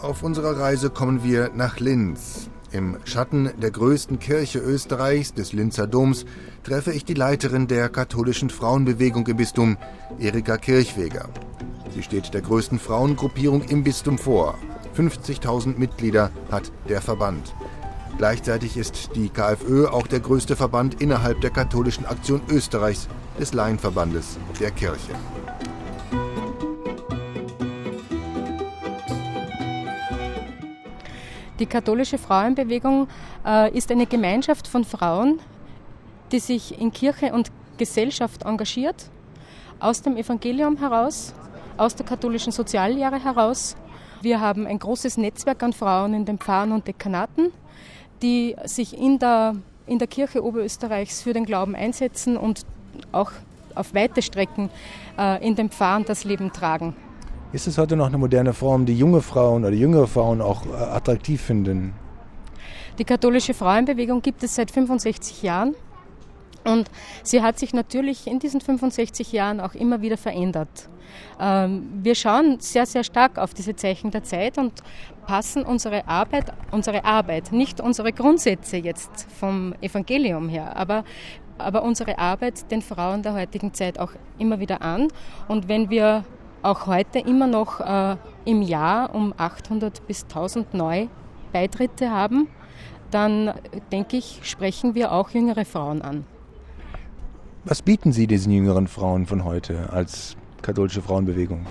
Auf unserer Reise kommen wir nach Linz. Im Schatten der größten Kirche Österreichs, des Linzer Doms, treffe ich die Leiterin der katholischen Frauenbewegung im Bistum, Erika Kirchweger. Sie steht der größten Frauengruppierung im Bistum vor. 50.000 Mitglieder hat der Verband. Gleichzeitig ist die KfÖ auch der größte Verband innerhalb der katholischen Aktion Österreichs, des Laienverbandes der Kirche. Die katholische Frauenbewegung ist eine Gemeinschaft von Frauen, die sich in Kirche und Gesellschaft engagiert, aus dem Evangelium heraus, aus der katholischen Soziallehre heraus. Wir haben ein großes Netzwerk an Frauen in den Pfarren und Dekanaten, die sich in der Kirche Oberösterreichs für den Glauben einsetzen und auch auf weite Strecken in den Pfarren das Leben tragen. Ist es heute noch eine moderne Form, die junge Frauen oder jüngere Frauen auch attraktiv finden? Die katholische Frauenbewegung gibt es seit 65 Jahren und sie hat sich natürlich in diesen 65 Jahren auch immer wieder verändert. Wir schauen sehr, sehr stark auf diese Zeichen der Zeit und passen unsere Arbeit, nicht unsere Grundsätze jetzt vom Evangelium her, aber unsere Arbeit den Frauen der heutigen Zeit auch immer wieder an. Und wenn wir auch heute immer noch im Jahr um 800 bis 1000 Neubeitritte haben, dann denke ich, sprechen wir auch jüngere Frauen an. Was bieten Sie diesen jüngeren Frauen von heute als katholische Frauenbewegung?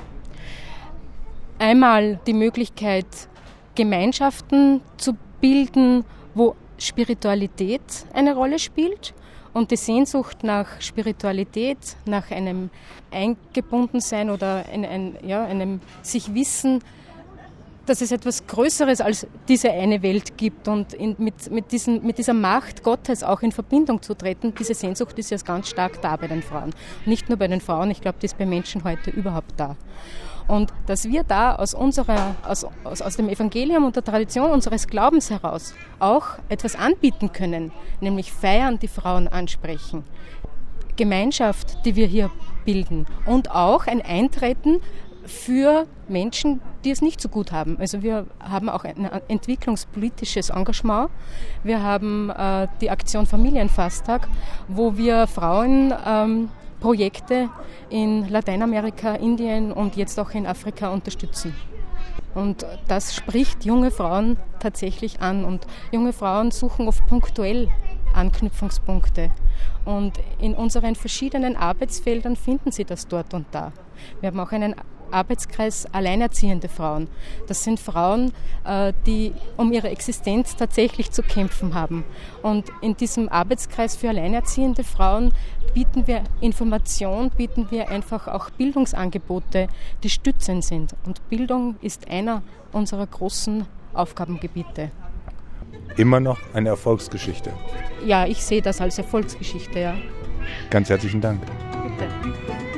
Einmal die Möglichkeit, Gemeinschaften zu bilden, wo Spiritualität eine Rolle spielt. Und die Sehnsucht nach Spiritualität, nach einem Eingebundensein oder einem sich wissen, dass es etwas Größeres als diese eine Welt gibt und mit dieser Macht Gottes auch in Verbindung zu treten, diese Sehnsucht ist ja ganz stark da bei den Frauen. Nicht nur bei den Frauen, ich glaube, die ist bei Menschen heute überhaupt da. Und dass wir da aus dem Evangelium und der Tradition unseres Glaubens heraus auch etwas anbieten können, nämlich Feiern, die Frauen ansprechen, Gemeinschaft, die wir hier bilden und auch ein Eintreten für Menschen, die es nicht so gut haben. Also wir haben auch ein entwicklungspolitisches Engagement. Wir haben die Aktion Familienfasttag, wo wir Frauen Projekte in Lateinamerika, Indien und jetzt auch in Afrika unterstützen. Und das spricht junge Frauen tatsächlich an. Und junge Frauen suchen oft punktuell Anknüpfungspunkte. Und in unseren verschiedenen Arbeitsfeldern finden sie das dort und da. Wir haben auch einen Arbeitskreis Alleinerziehende Frauen. Das sind Frauen, die um ihre Existenz tatsächlich zu kämpfen haben. Und in diesem Arbeitskreis für alleinerziehende Frauen bieten wir Information, bieten wir einfach auch Bildungsangebote, die stützend sind. Und Bildung ist einer unserer großen Aufgabengebiete. Immer noch eine Erfolgsgeschichte? Ja, ich sehe das als Erfolgsgeschichte, ja. Ganz herzlichen Dank. Bitte.